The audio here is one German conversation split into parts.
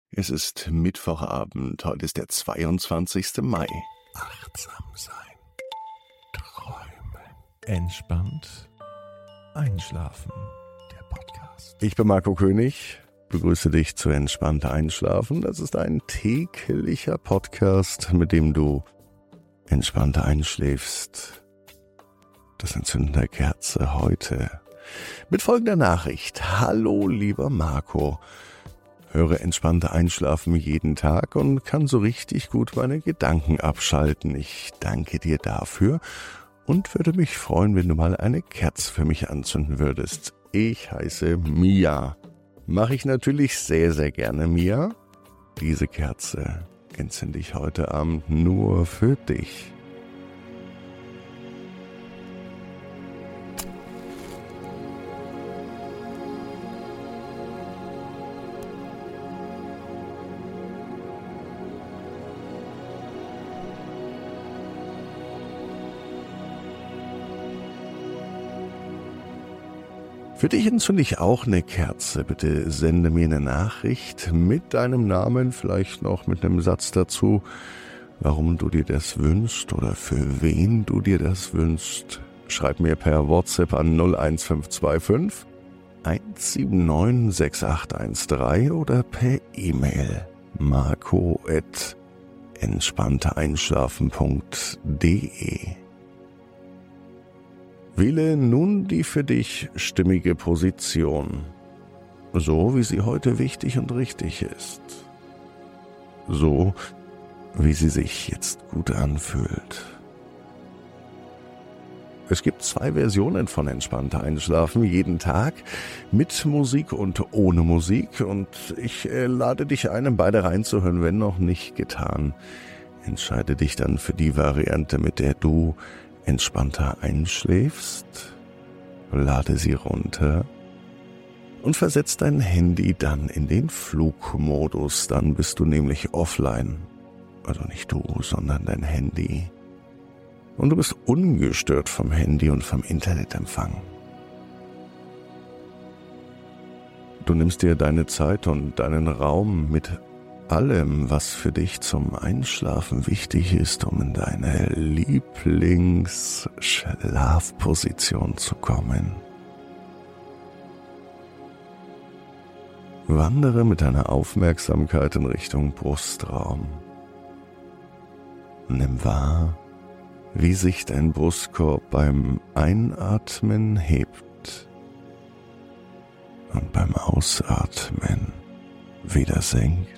Es ist Mittwochabend, heute ist der 22. Mai. Achtsam sein, träumen, entspannt einschlafen. Der Podcast. Ich bin Marco König, begrüße dich zu Entspannt Einschlafen. Das ist ein täglicher Podcast, mit dem du entspannt einschläfst. Das Entzünden der Kerze heute mit folgender Nachricht. Hallo lieber Marco. Höre entspannte Einschlafen jeden Tag und kann so richtig gut meine Gedanken abschalten. Ich danke dir dafür und würde mich freuen, wenn du mal eine Kerze für mich anzünden würdest. Ich heiße Mia. Mache ich natürlich sehr, sehr gerne, Mia. Diese Kerze entzünde ich heute Abend nur für dich. Für dich entzünde ich auch eine Kerze. Bitte sende mir eine Nachricht mit deinem Namen, vielleicht noch mit einem Satz dazu, warum du dir das wünschst oder für wen du dir das wünschst. Schreib mir per WhatsApp an 01525 179 6813 oder per E-Mail marco@entspannteeinschlafen.de. Wähle nun die für dich stimmige Position, so wie sie heute wichtig und richtig ist, so wie sie sich jetzt gut anfühlt. Es gibt 2 Versionen von Entspannter Einschlafen jeden Tag, mit Musik und ohne Musik, und ich lade dich ein, in beide reinzuhören, wenn noch nicht getan. Entscheide dich dann für die Variante, mit der du entspannter einschläfst, lade sie runter und versetz dein Handy dann in den Flugmodus, dann bist du nämlich offline. Also nicht du, sondern dein Handy. Und du bist ungestört vom Handy und vom Internetempfang. Du nimmst dir deine Zeit und deinen Raum mit allem, was für dich zum Einschlafen wichtig ist, um in deine Lieblingsschlafposition zu kommen. Wandere mit deiner Aufmerksamkeit in Richtung Brustraum. Nimm wahr, wie sich dein Brustkorb beim Einatmen hebt und beim Ausatmen wieder senkt.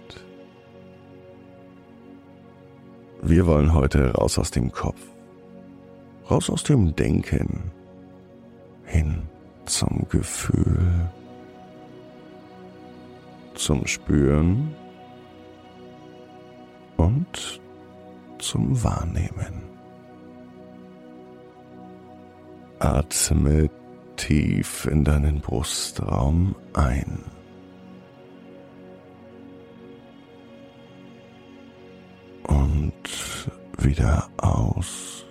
Wir wollen heute raus aus dem Kopf, raus aus dem Denken, hin zum Gefühl, zum Spüren und zum Wahrnehmen. Atme tief in deinen Brustraum ein. Und wieder aus.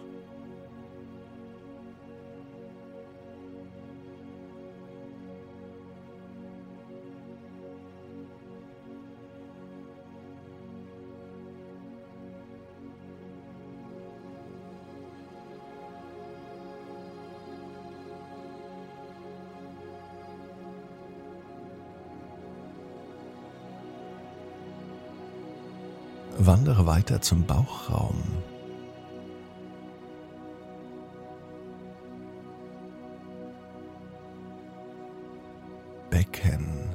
Wandere weiter zum Bauchraum. Becken.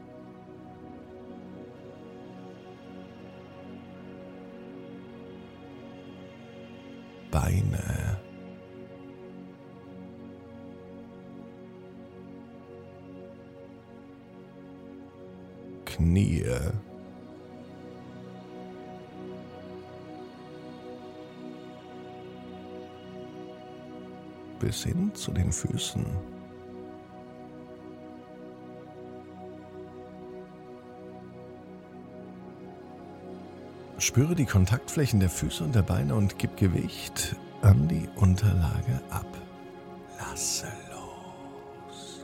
Beine. Knie. Bis hin zu den Füßen. Spüre die Kontaktflächen der Füße und der Beine und gib Gewicht an die Unterlage ab. Lasse los.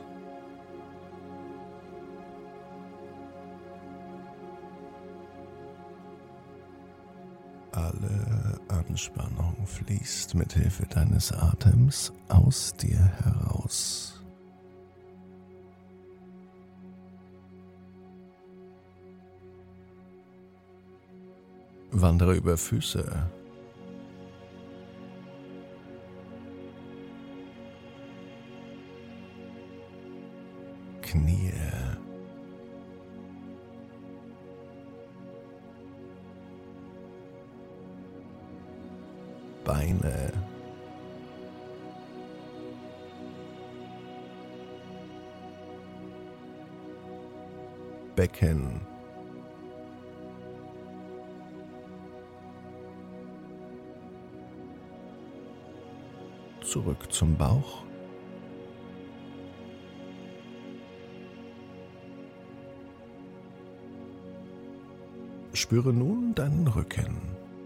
Alle Anspannung fließt mit Hilfe deines Atems aus dir heraus. Wandere über Füße, Knie, Beine, Becken, zurück zum Bauch, spüre nun deinen Rücken.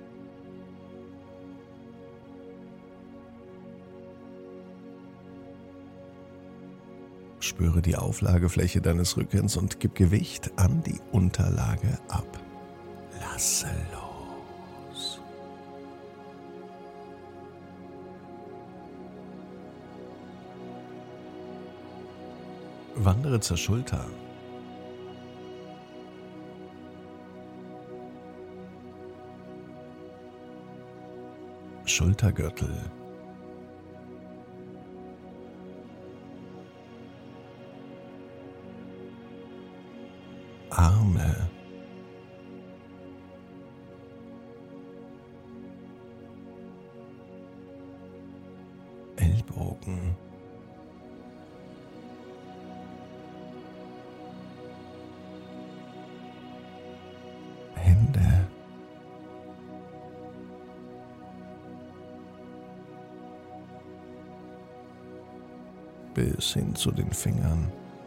Spüre die Auflagefläche deines Rückens und gib Gewicht an die Unterlage ab. Lasse los. Wandere zur Schulter. Schultergürtel. Arme, Ellbogen, Hände, bis hin zu den Fingern.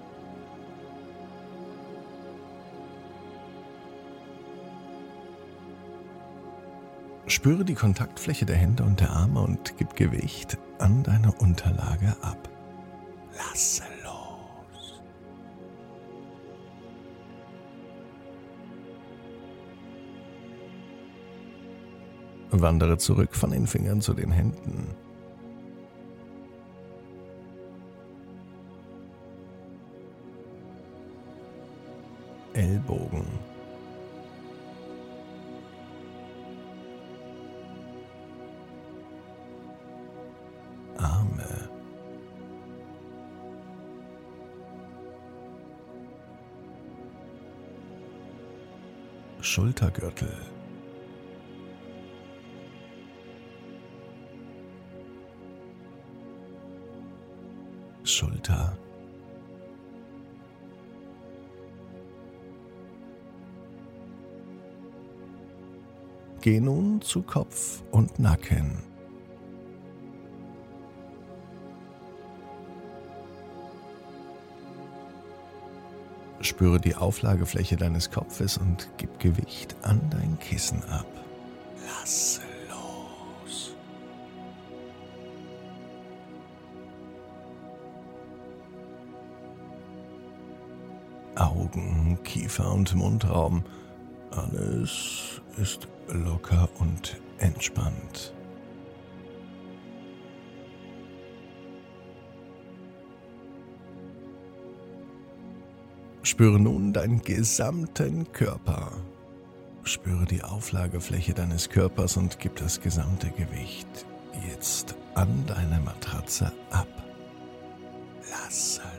Spüre die Kontaktfläche der Hände und der Arme und gib Gewicht an deine Unterlage ab. Lasse los. Wandere zurück von den Fingern zu den Händen. Ellbogen. Arme. Schultergürtel. Schulter. Geh nun zu Kopf und Nacken. Spüre die Auflagefläche deines Kopfes und gib Gewicht an dein Kissen ab. Lasse los. Augen, Kiefer und Mundraum. Alles ist locker und entspannt. Spüre nun deinen gesamten Körper. Spüre die Auflagefläche deines Körpers und gib das gesamte Gewicht jetzt an deine Matratze ab. Lasse los.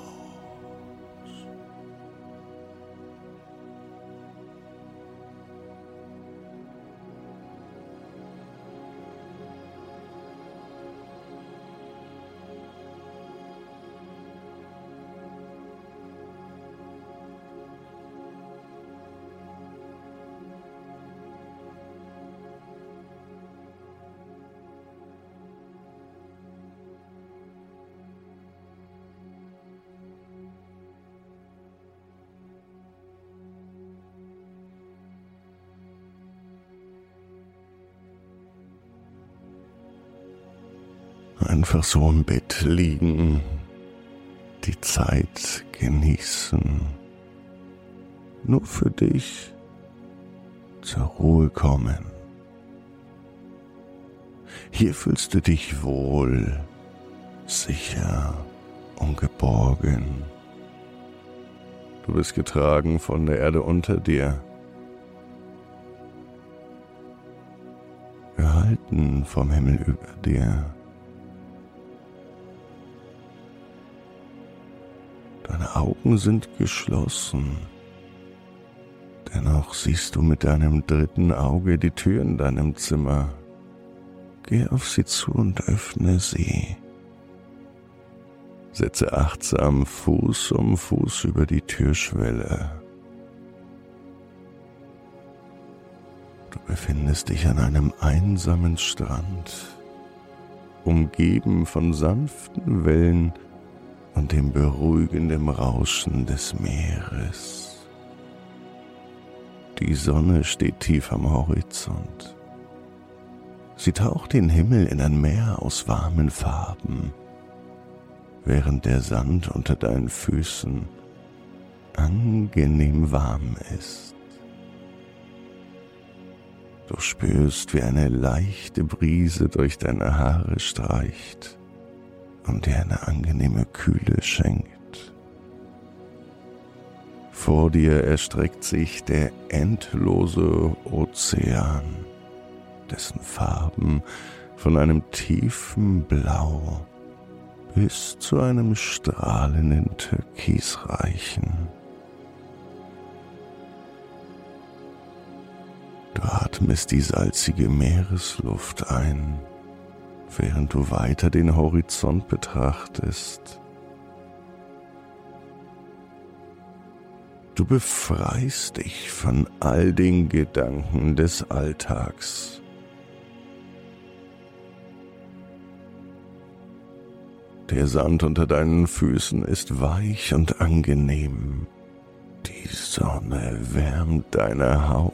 Einfach so im Bett liegen, die Zeit genießen, nur für dich zur Ruhe kommen. Hier fühlst du dich wohl, sicher und geborgen. Du bist getragen von der Erde unter dir, gehalten vom Himmel über dir. Deine Augen sind geschlossen, dennoch siehst du mit deinem dritten Auge die Tür in deinem Zimmer. Geh auf sie zu und öffne sie. Setze achtsam Fuß um Fuß über die Türschwelle. Du befindest dich an einem einsamen Strand, umgeben von sanften Wellen und dem beruhigenden Rauschen des Meeres. Die Sonne steht tief am Horizont. Sie taucht den Himmel in ein Meer aus warmen Farben, während der Sand unter deinen Füßen angenehm warm ist. Du spürst, wie eine leichte Brise durch deine Haare streicht und dir eine angenehme Kühle schenkt. Vor dir erstreckt sich der endlose Ozean, dessen Farben von einem tiefen Blau bis zu einem strahlenden Türkis reichen. Du atmest die salzige Meeresluft ein, während du weiter den Horizont betrachtest. Du befreist dich von all den Gedanken des Alltags. Der Sand unter deinen Füßen ist weich und angenehm. Die Sonne wärmt deine Haut.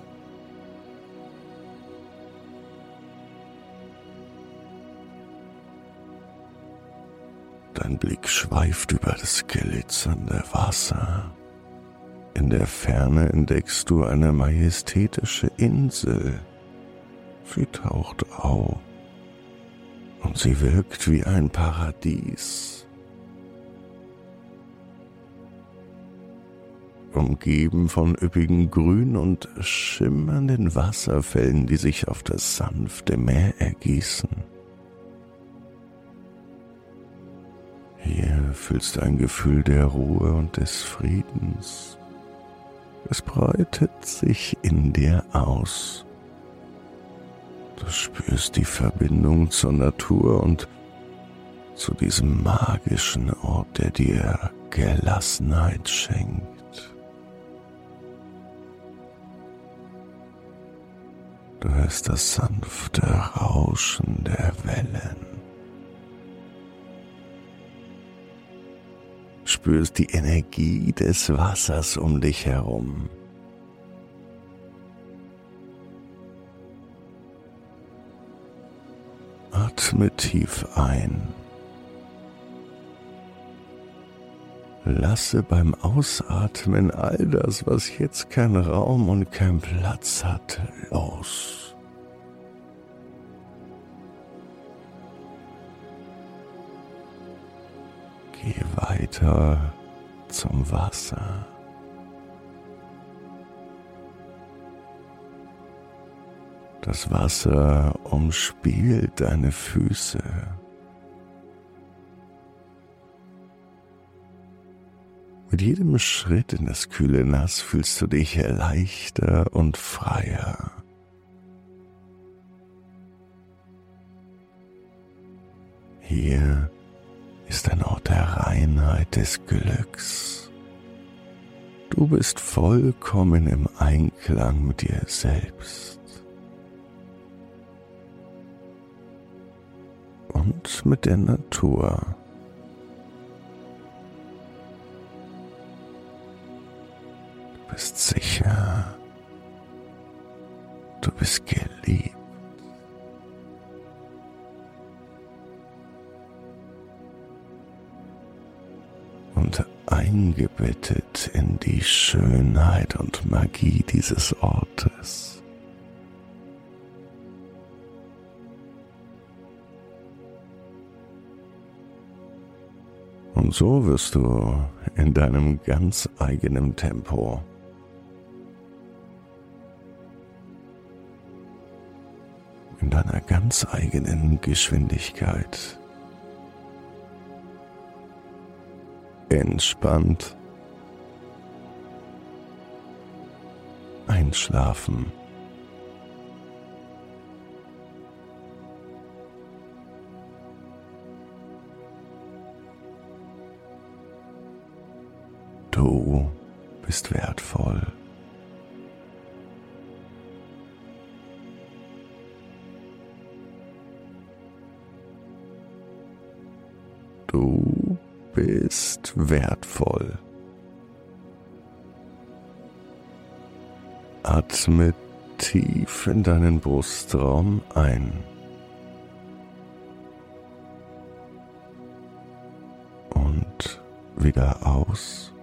Dein Blick schweift über das glitzernde Wasser. In der Ferne entdeckst du eine majestätische Insel. Sie taucht auf und sie wirkt wie ein Paradies. Umgeben von üppigen Grün und schimmernden Wasserfällen, die sich auf das sanfte Meer ergießen. Hier fühlst du ein Gefühl der Ruhe und des Friedens. Es breitet sich in dir aus. Du spürst die Verbindung zur Natur und zu diesem magischen Ort, der dir Gelassenheit schenkt. Du hörst das sanfte Rauschen der Wellen. Spürst die Energie des Wassers um dich herum. Atme tief ein. Lasse beim Ausatmen all das, was jetzt keinen Raum und keinen Platz hat, los. Geh weiter zum Wasser. Das Wasser umspielt deine Füße. Mit jedem Schritt in das kühle Nass fühlst du dich leichter und freier. Hier ist ein Ort der Reinheit, des Glücks. Du bist vollkommen im Einklang mit dir selbst und mit der Natur. Du bist sicher, du bist geliebt. Und eingebettet in die Schönheit und Magie dieses Ortes. Und so wirst du in deinem ganz eigenen Tempo in deiner ganz eigenen Geschwindigkeit entspannt einschlafen. Du bist wertvoll. Du bist wertvoll. Atme tief in deinen Brustraum ein und wieder aus.